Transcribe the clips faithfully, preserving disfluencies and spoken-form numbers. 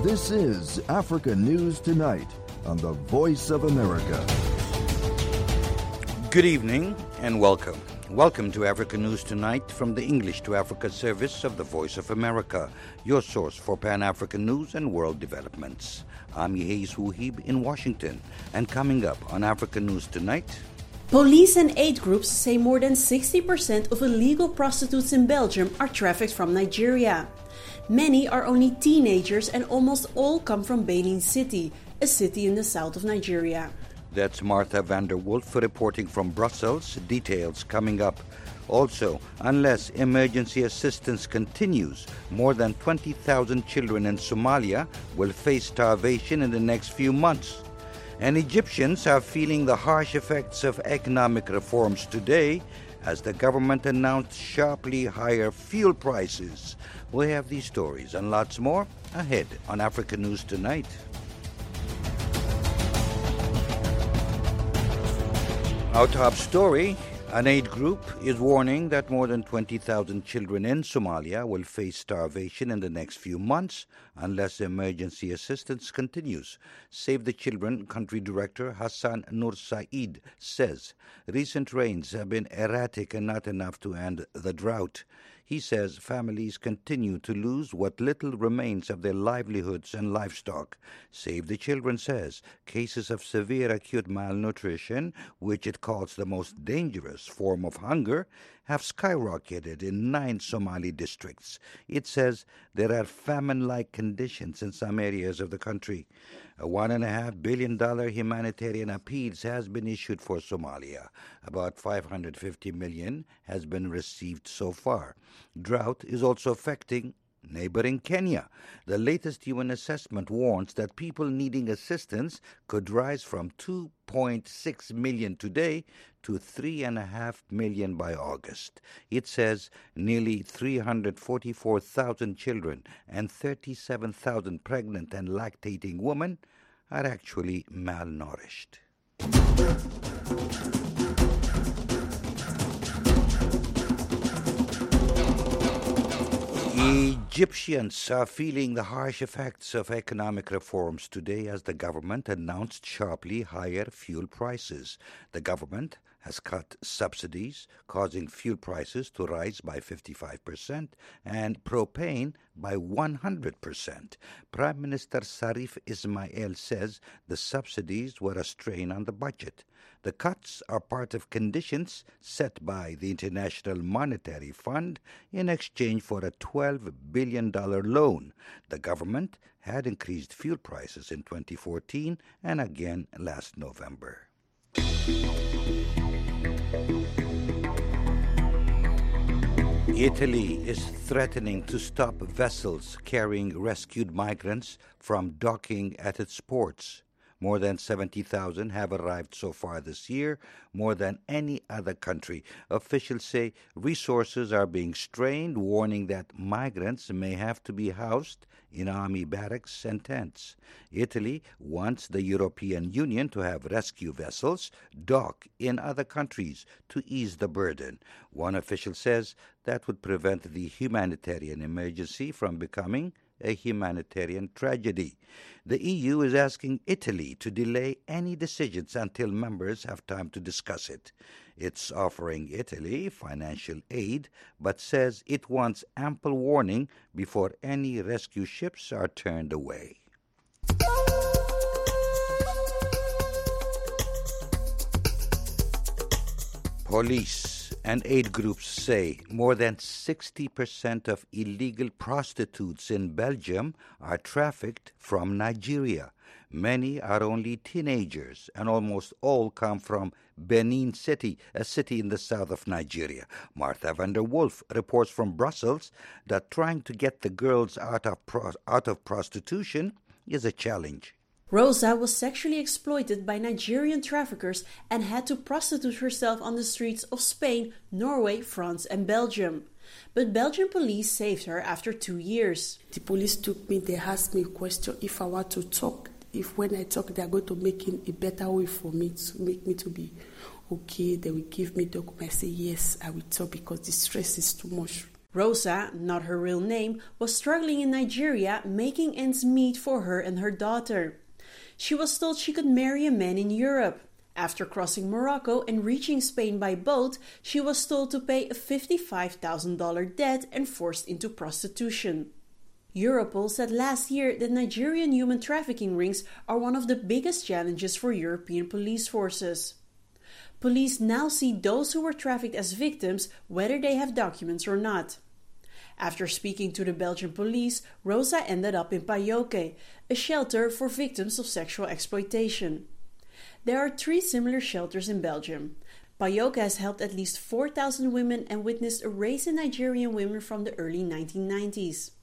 This is Africa News Tonight on the Voice of America. Good evening and welcome. Welcome to Africa News Tonight from the English to Africa service of the Voice of America, your source for Pan-African news and world developments. I'm Yehiz Wuhib in Washington, and coming up on Africa News Tonight... Police and aid groups say more than sixty percent of illegal prostitutes in Belgium are trafficked from Nigeria. Many are only teenagers and almost all come from Benin City, a city in the south of Nigeria. That's Martha van der Wolf reporting from Brussels. Details coming up. Also, unless emergency assistance continues, more than twenty thousand children in Somalia will face starvation in the next few months. And Egyptians are feeling the harsh effects of economic reforms today as the government announced sharply higher fuel prices. We have these stories and lots more ahead on Africa News Tonight. Our top story, an aid group is warning that more than twenty thousand children in Somalia will face starvation in the next few months unless emergency assistance continues. Save the Children country director Hassan Nur Saeed says recent rains have been erratic and not enough to end the drought. He says families continue to lose what little remains of their livelihoods and livestock. Save the Children says cases of severe acute malnutrition, which it calls the most dangerous form of hunger, have skyrocketed in nine Somali districts. It says there are famine-like conditions in some areas of the country. A one point five billion dollars humanitarian appeal has been issued for Somalia. About five hundred fifty million dollars has been received so far. Drought is also affecting neighboring Kenya. The latest U N assessment warns that people needing assistance could rise from two point six million today to three point five million by August. It says nearly three hundred forty-four thousand children and thirty-seven thousand pregnant and lactating women are actually malnourished. Egyptians are feeling the harsh effects of economic reforms today as the government announced sharply higher fuel prices. The government has cut subsidies, causing fuel prices to rise by fifty-five percent and propane by one hundred percent. Prime Minister Sarif Ismail says the subsidies were a strain on the budget. The cuts are part of conditions set by the International Monetary Fund in exchange for a twelve billion dollars loan. The government had increased fuel prices in twenty fourteen and again last November. Italy is threatening to stop vessels carrying rescued migrants from docking at its ports. More than seventy thousand have arrived so far this year, more than any other country. Officials say resources are being strained, warning that migrants may have to be housed in army barracks and tents. Italy wants the European Union to have rescue vessels dock in other countries to ease the burden. One official says that would prevent the humanitarian emergency from becoming a humanitarian tragedy. The E U is asking Italy to delay any decisions until members have time to discuss it. It's offering Italy financial aid, but says it wants ample warning before any rescue ships are turned away. Police and aid groups say more than sixty percent of illegal prostitutes in Belgium are trafficked from Nigeria. Many are only teenagers, and almost all come from Benin City, a city in the south of Nigeria. Martha van der Wolf reports from Brussels that trying to get the girls out of, pro- out of prostitution is a challenge. Rosa was sexually exploited by Nigerian traffickers and had to prostitute herself on the streets of Spain, Norway, France and Belgium. But Belgian police saved her after two years. The police took me, they asked me a question if I want to talk. If when I talk, they are going to make it a better way for me, to make me to be okay. They will give me documents. I say, yes, I will talk because the stress is too much. Rosa, not her real name, was struggling in Nigeria, making ends meet for her and her daughter. She was told she could marry a man in Europe. After crossing Morocco and reaching Spain by boat, she was told to pay a fifty-five thousand dollars debt and forced into prostitution. Europol said last year that Nigerian human trafficking rings are one of the biggest challenges for European police forces. Police now see those who were trafficked as victims, whether they have documents or not. After speaking to the Belgian police, Rosa ended up in Pajoke, a shelter for victims of sexual exploitation. There are three similar shelters in Belgium. Pajoke has helped at least four thousand women and witnessed a rise in Nigerian women from the early nineteen nineties.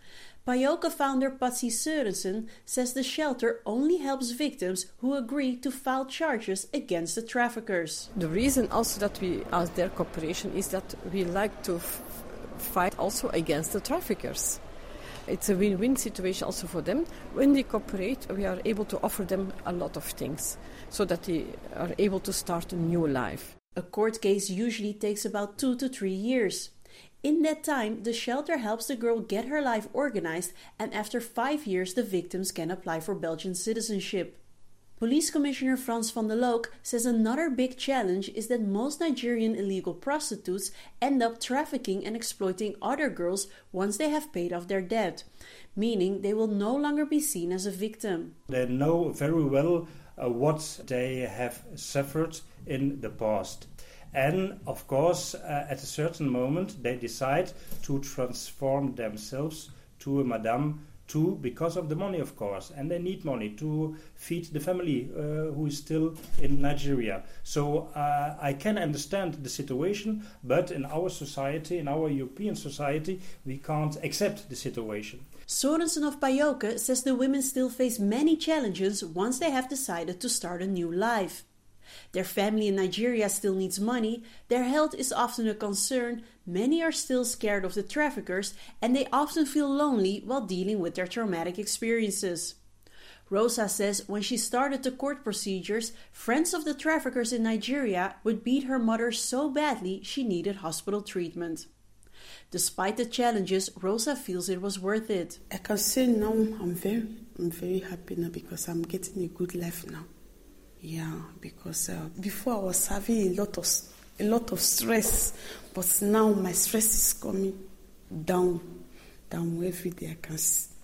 Pajoke founder Patsy Sørensen says the shelter only helps victims who agree to file charges against the traffickers. The reason also that we ask their cooperation is that we like to f- fight also against the traffickers. It's a win-win situation also for them. When they cooperate, we are able to offer them a lot of things so that they are able to start a new life. A court case usually takes about two to three years. In that time, the shelter helps the girl get her life organized, and after five years the victims can apply for Belgian citizenship. Police Commissioner Frans van der Look says another big challenge is that most Nigerian illegal prostitutes end up trafficking and exploiting other girls once they have paid off their debt, meaning they will no longer be seen as a victim. They know very well uh, what they have suffered in the past. And, of course, uh, at a certain moment, they decide to transform themselves to a madame too, because of the money, of course. And they need money to feed the family uh, who is still in Nigeria. So uh, I can understand the situation, but in our society, in our European society, we can't accept the situation. Sørensen of Pajoke says the women still face many challenges once they have decided to start a new life. Their family in Nigeria still needs money, their health is often a concern, many are still scared of the traffickers, and they often feel lonely while dealing with their traumatic experiences. Rosa says when she started the court procedures, friends of the traffickers in Nigeria would beat her mother so badly she needed hospital treatment. Despite the challenges, Rosa feels it was worth it. I can say now I'm very, I'm very happy now because I'm getting a good life now. Yeah, because uh, before I was having a lot of a lot of stress, but now my stress is coming down, down every day. I can,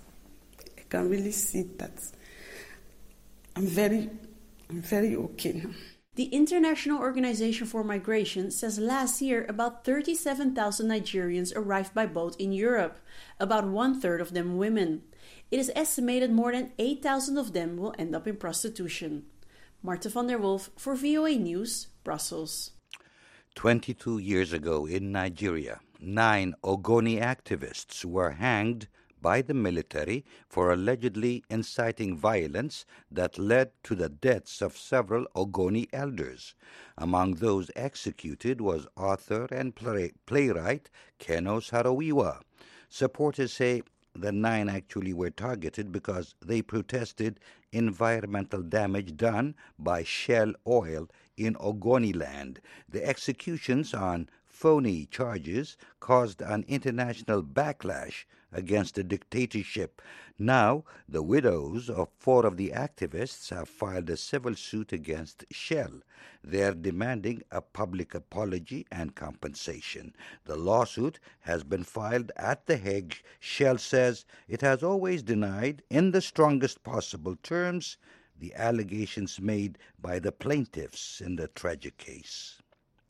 I can really see that I'm very, I'm very okay now. The International Organization for Migration says last year about thirty-seven thousand Nigerians arrived by boat in Europe, about one-third of them women. It is estimated more than eight thousand of them will end up in prostitution. Marta van der Wolf for V O A News, Brussels. twenty-two years ago in Nigeria, nine Ogoni activists were hanged by the military for allegedly inciting violence that led to the deaths of several Ogoni elders. Among those executed was author and play- playwright Keno Saro-Wiwa. Supporters say the nine actually were targeted because they protested environmental damage done by Shell Oil in Ogoniland. The executions on phony charges caused an international backlash against the dictatorship. Now, the widows of four of the activists have filed a civil suit against Shell. They're demanding a public apology and compensation. The lawsuit has been filed at The Hague. Shell says it has always denied, in the strongest possible terms, the allegations made by the plaintiffs in the tragic case.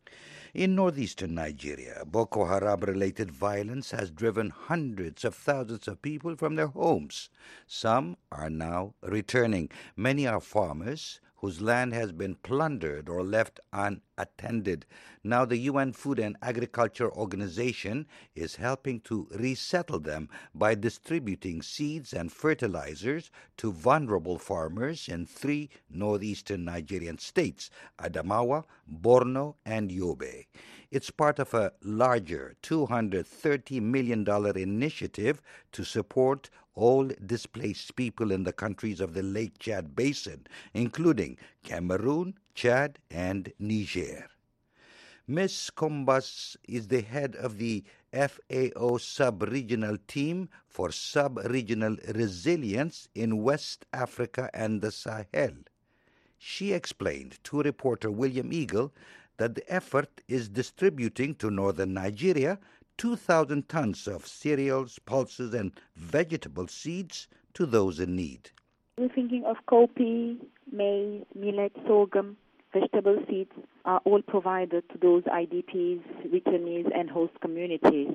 In northeastern Nigeria, Boko Haram-related violence has driven hundreds of thousands of people from their homes. Some are now returning. Many are farmers whose land has been plundered or left unattended. Now the U N Food and Agriculture Organization is helping to resettle them by distributing seeds and fertilizers to vulnerable farmers in three northeastern Nigerian states, Adamawa, Borno, and Yobe. It's part of a larger two hundred thirty million dollars initiative to support all displaced people in the countries of the Lake Chad Basin, including Cameroon, Chad, and Niger. Miss Combas is the head of the F A O Sub-Regional Team for Sub-Regional Resilience in West Africa and the Sahel. She explained to reporter William Eagle that the effort is distributing to northern Nigeria two thousand tons of cereals, pulses, and vegetable seeds to those in need. We're thinking of cowpea, maize, millet, sorghum, vegetable seeds are all provided to those I D Ps, returnees, and host communities.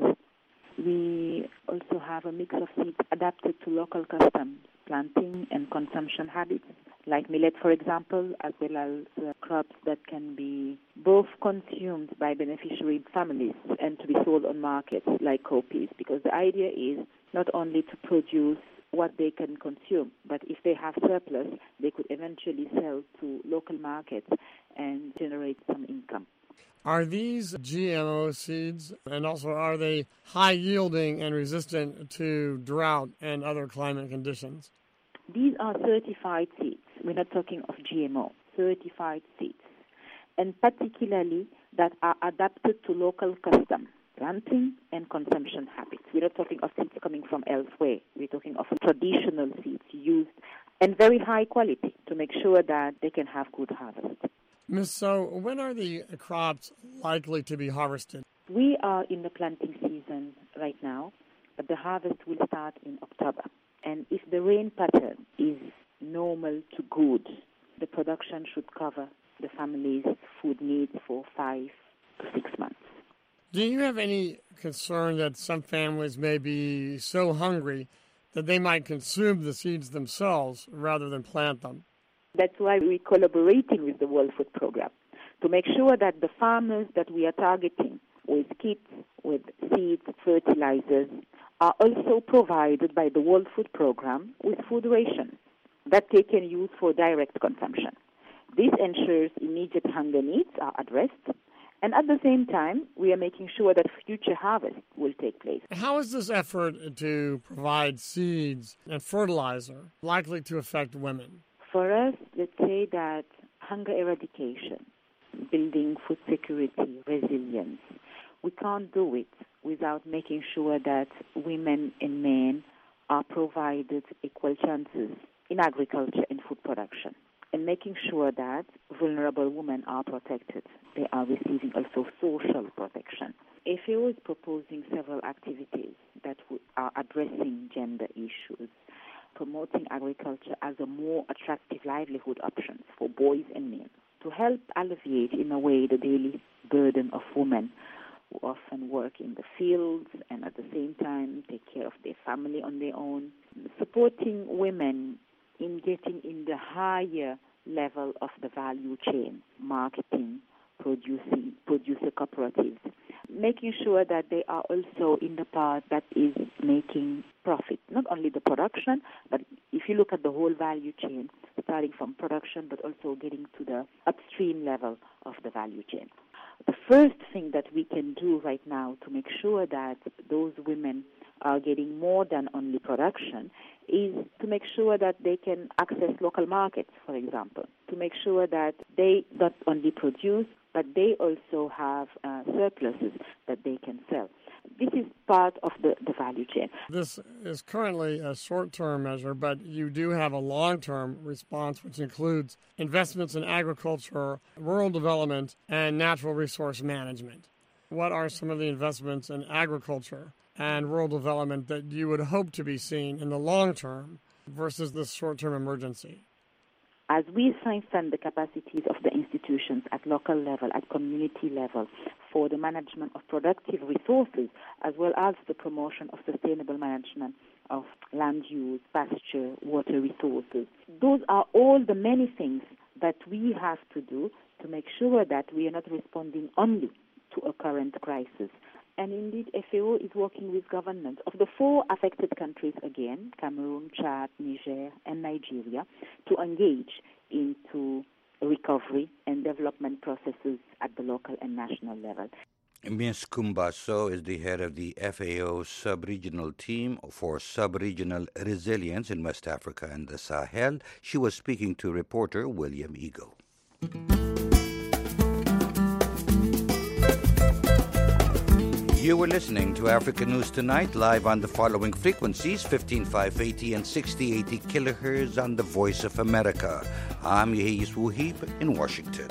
We also have a mix of seeds adapted to local customs, planting and consumption habits, like millet, for example, as well as uh, crops that can be both consumed by beneficiary families and to be sold on markets, like cowpeas, because the idea is not only to produce what they can consume, but if they have surplus, they could eventually sell to local markets and generate some income. Are these G M O seeds, and also are they high-yielding and resistant to drought and other climate conditions? These are certified seeds. We're not talking of G M O, certified seeds, and particularly that are adapted to local custom, planting and consumption habits. We're not talking of seeds coming from elsewhere. We're talking of traditional seeds used and very high quality to make sure that they can have good harvest. Miz So, when are the crops likely to be harvested? We are in the planting season right now, but the harvest will start in October. And if the rain pattern is normal to good, the production should cover the family's food needs for five to six months. Do you have any concern that some families may be so hungry that they might consume the seeds themselves rather than plant them? That's why we're collaborating with the World Food Program, to make sure that the farmers that we are targeting with kits, with seeds, fertilizers, are also provided by the World Food Program with food rations that they can use for direct consumption. This ensures immediate hunger needs are addressed, and at the same time, we are making sure that future harvest will take place. How is this effort to provide seeds and fertilizer likely to affect women? For us, let's say that hunger eradication, building food security, resilience, we can't do it without making sure that women and men are provided equal chances in agriculture and food production, and making sure that vulnerable women are protected. They are receiving also social protection. F A O is proposing several activities that are addressing gender issues, promoting agriculture as a more attractive livelihood option for boys and men, to help alleviate in a way the daily burden of women who often work in the fields and at the same time take care of their family on their own, supporting women in getting in the higher level of the value chain, marketing, producing, producer cooperatives, making sure that they are also in the part that is making profit, not only the production, but if you look at the whole value chain, starting from production, but also getting to the upstream level of the value chain. The first thing that we can do right now to make sure that those women are getting more than only production is to make sure that they can access local markets, for example, to make sure that they not only produce, but they also have uh, surpluses that they can sell. This is part of the, the value chain. This is currently a short-term measure, but you do have a long-term response, which includes investments in agriculture, rural development, and natural resource management. What are some of the investments in agriculture and rural development that you would hope to be seen in the long term versus this short-term emergency? As we strengthen the capacities of the institutions at local level, at community level, for the management of productive resources, as well as the promotion of sustainable management of land use, pasture, water resources, those are all the many things that we have to do to make sure that we are not responding only to a current crisis. And indeed, F A O is working with governments of the four affected countries again, Cameroon, Chad, Niger, and Nigeria, to engage into recovery and development processes at the local and national level. Miz Kumba So is the head of the F A O Sub-Regional Team for Sub-Regional Resilience in West Africa and the Sahel. She was speaking to reporter William Eagle. You were listening to Africa News Tonight, live on the following frequencies, fifteen five eighty and sixty eighty kilohertz on the Voice of America. I'm Yehis Wuhib in Washington.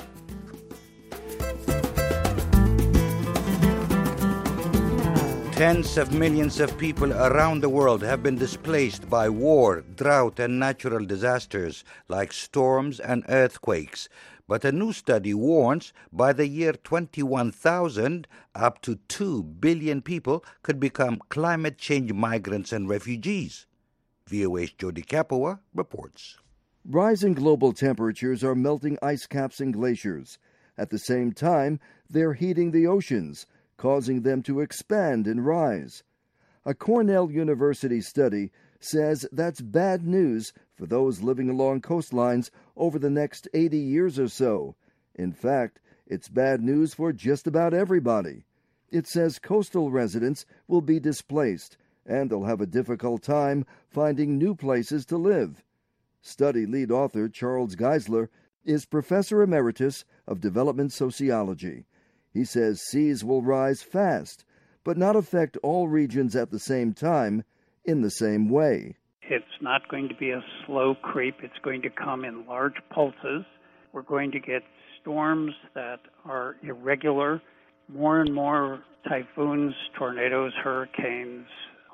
Tens of millions of people around the world have been displaced by war, drought, and natural disasters like storms and earthquakes. But a new study warns by the year twenty-one thousand, up to two billion people could become climate change migrants and refugees. V O A's Jody Capua reports. Rising global temperatures are melting ice caps and glaciers. At the same time, they're heating the oceans, causing them to expand and rise. A Cornell University study says that's bad news for those living along coastlines over the next eighty years or so. In fact, it's bad news for just about everybody. It says coastal residents will be displaced, and they'll have a difficult time finding new places to live. Study lead author Charles Geisler is Professor Emeritus of Development Sociology. He says seas will rise fast, but not affect all regions at the same time in the same way. It's not going to be a slow creep. It's going to come in large pulses. We're going to get storms that are irregular, more and more typhoons, tornadoes, hurricanes,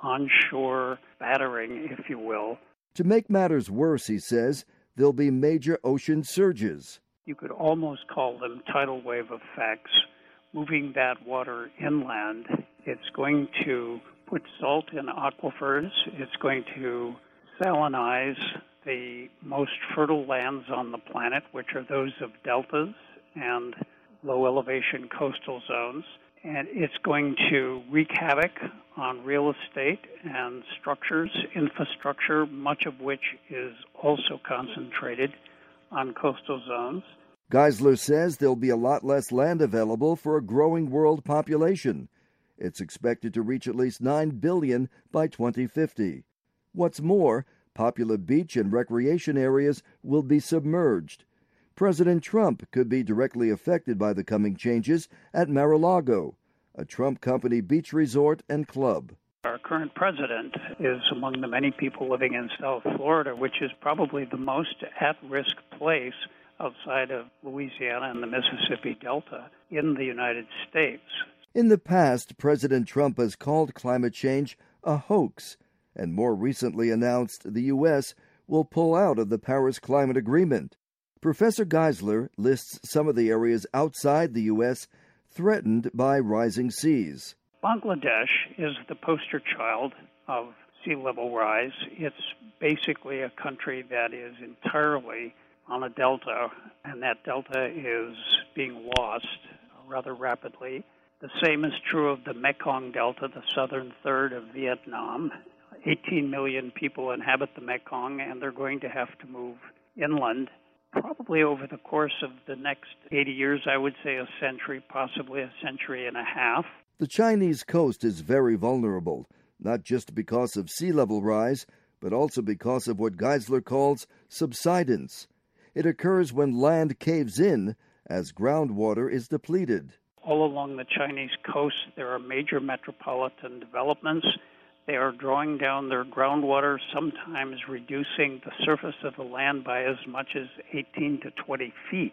onshore battering, if you will. To make matters worse, he says, there'll be major ocean surges. You could almost call them tidal wave effects, moving that water inland. It's going to put salt in aquifers. It's going to salinize the most fertile lands on the planet, which are those of deltas and low-elevation coastal zones. And it's going to wreak havoc on real estate and structures, infrastructure, much of which is also concentrated on coastal zones. Geisler says there'll be a lot less land available for a growing world population. It's expected to reach at least nine billion by twenty fifty. What's more, popular beach and recreation areas will be submerged. President Trump could be directly affected by the coming changes at Mar-a-Lago, a Trump company beach resort and club. Our current president is among the many people living in South Florida, which is probably the most at-risk place outside of Louisiana and the Mississippi Delta in the United States. In the past, President Trump has called climate change a hoax, and more recently announced the U S will pull out of the Paris Climate Agreement. Professor Geisler lists some of the areas outside the U S threatened by rising seas. Bangladesh is the poster child of sea level rise. It's basically a country that is entirely on a delta, and that delta is being lost rather rapidly. The same is true of the Mekong Delta, the southern third of Vietnam. eighteen million people inhabit the Mekong, and they're going to have to move inland. Probably over the course of the next eighty years, I would say a century, possibly a century and a half. The Chinese coast is very vulnerable, not just because of sea level rise, but also because of what Geisler calls subsidence. It occurs when land caves in as groundwater is depleted. All along the Chinese coast, there are major metropolitan developments. They are drawing down their groundwater, sometimes reducing the surface of the land by as much as eighteen to twenty feet.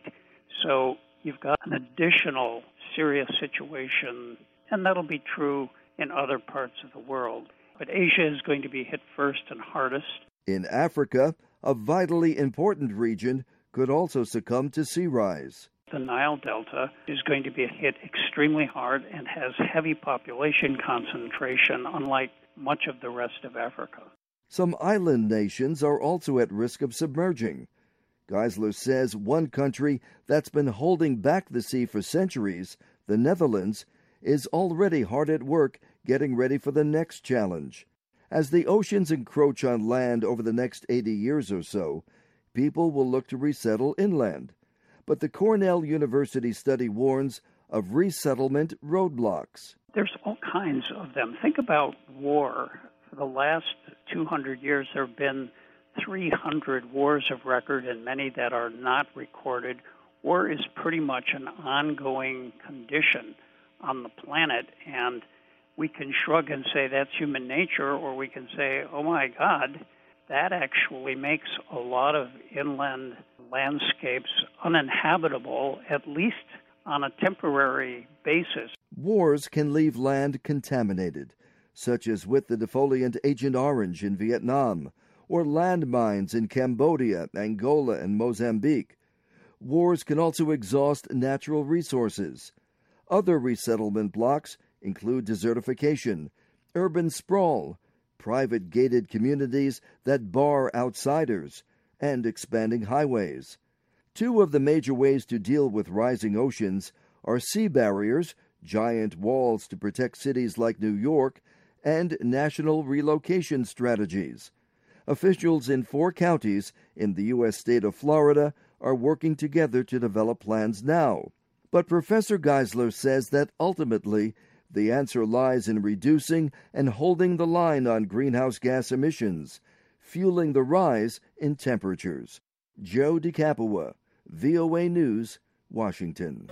So you've got an additional serious situation, and that'll be true in other parts of the world. But Asia is going to be hit first and hardest. In Africa, a vitally important region could also succumb to sea rise. The Nile Delta is going to be hit extremely hard and has heavy population concentration, unlike much of the rest of Africa. Some island nations are also at risk of submerging. Geisler says one country that's been holding back the sea for centuries, the Netherlands, is already hard at work getting ready for the next challenge. As the oceans encroach on land over the next eighty years or so, people will look to resettle inland. But the Cornell University study warns of resettlement roadblocks. There's all kinds of them. Think about war. For the last two hundred years, there have been three hundred wars of record and many that are not recorded. War is pretty much an ongoing condition on the planet, and we can shrug and say that's human nature, or we can say, oh my God, that actually makes a lot of inland landscapes uninhabitable, at least on a temporary basis. Wars can leave land contaminated, such as with the defoliant Agent Orange in Vietnam, or landmines in Cambodia, Angola, and Mozambique. Wars can also exhaust natural resources. Other resettlement blocks include desertification, urban sprawl, private gated communities that bar outsiders, and expanding highways. Two of the major ways to deal with rising oceans are sea barriers, giant walls to protect cities like New York, and national relocation strategies. Officials in four counties in the U S state of Florida are working together to develop plans now. But Professor Geisler says that ultimately, the answer lies in reducing and holding the line on greenhouse gas emissions, fueling the rise in temperatures. Joe DeCapua, V O A News, Washington.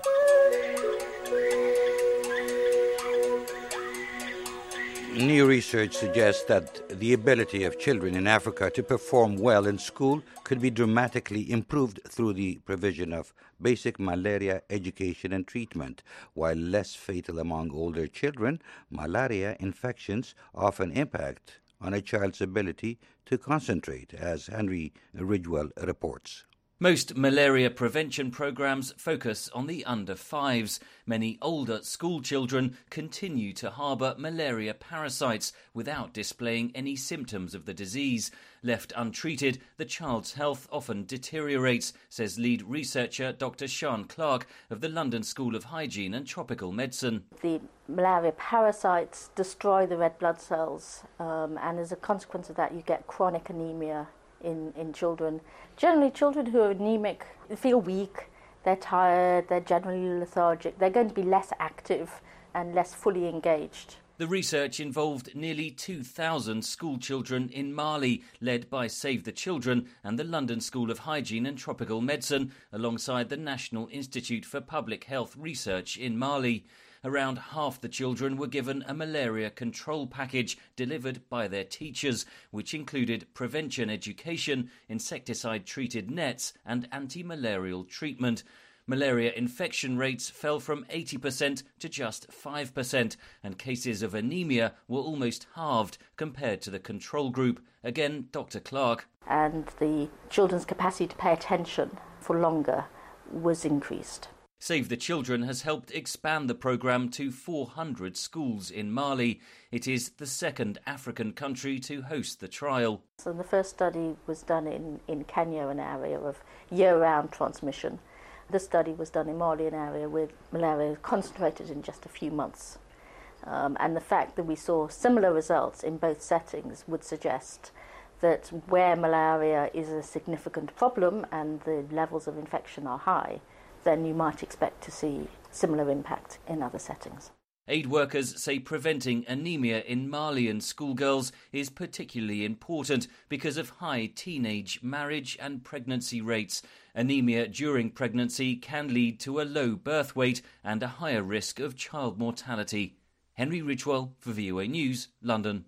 New research suggests that the ability of children in Africa to perform well in school could be dramatically improved through the provision of basic malaria education and treatment. While less fatal among older children, malaria infections often impact on a child's ability to concentrate, as Henry Ridgwell reports. Most malaria prevention programs focus on the under fives. Many older school children continue to harbour malaria parasites without displaying any symptoms of the disease. Left untreated, the child's health often deteriorates, says lead researcher Doctor Sian Clarke of the London School of Hygiene and Tropical Medicine. The malaria parasites destroy the red blood cells, um, and as a consequence of that you get chronic anemia in, in children. Generally, children who are anemic feel weak, they're tired, they're generally lethargic, they're going to be less active and less fully engaged. The research involved nearly two thousand school children in Mali, led by Save the Children and the London School of Hygiene and Tropical Medicine, alongside the National Institute for Public Health Research in Mali. Around half the children were given a malaria control package delivered by their teachers, which included prevention education, insecticide-treated nets and anti-malarial treatment. Malaria infection rates fell from eighty percent to just five percent, and cases of anemia were almost halved compared to the control group. Again, Doctor Clarke. And the children's capacity to pay attention for longer was increased. Save the Children has helped expand the programme to four hundred schools in Mali. It is the second African country to host the trial. So the first study was done in, in Kenya, an area of year-round transmission. The study was done in Mali, an area where malaria concentrated in just a few months. Um, and the fact that we saw similar results in both settings would suggest that where malaria is a significant problem and the levels of infection are high, then you might expect to see similar impact in other settings. Aid workers say preventing anemia in Malian schoolgirls is particularly important because of high teenage marriage and pregnancy rates. Anemia during pregnancy can lead to a low birth weight and a higher risk of child mortality. Henry Ridgwell for V O A News, London.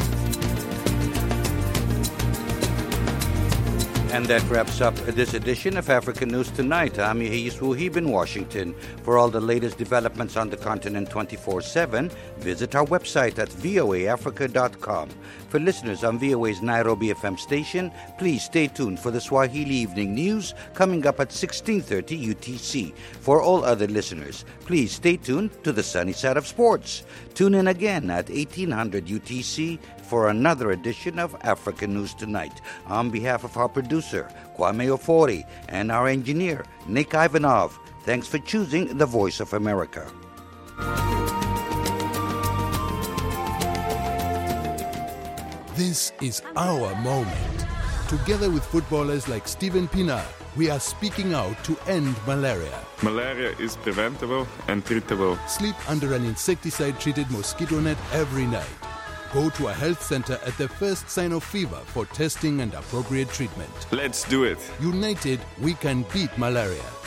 And that wraps up this edition of African News Tonight. I'm Yehis Wuhib in Washington. For all the latest developments on the continent twenty-four seven, visit our website at v o a africa dot com. For listeners on V O A's Nairobi F M station, please stay tuned for the Swahili Evening News coming up at sixteen thirty U T C. For all other listeners, please stay tuned to the sunny side of sports. Tune in again at eighteen hundred U T C for another edition of African News Tonight. On behalf of our producer, Kwame Ofori, and our engineer, Nick Ivanov, thanks for choosing the Voice of America. This is our moment. Together with footballers like Steven Pienaar, we are speaking out to end malaria. Malaria is preventable and treatable. Sleep under an insecticide-treated mosquito net every night. Go to a health center at the first sign of fever for testing and appropriate treatment. Let's do it. United, we can beat malaria.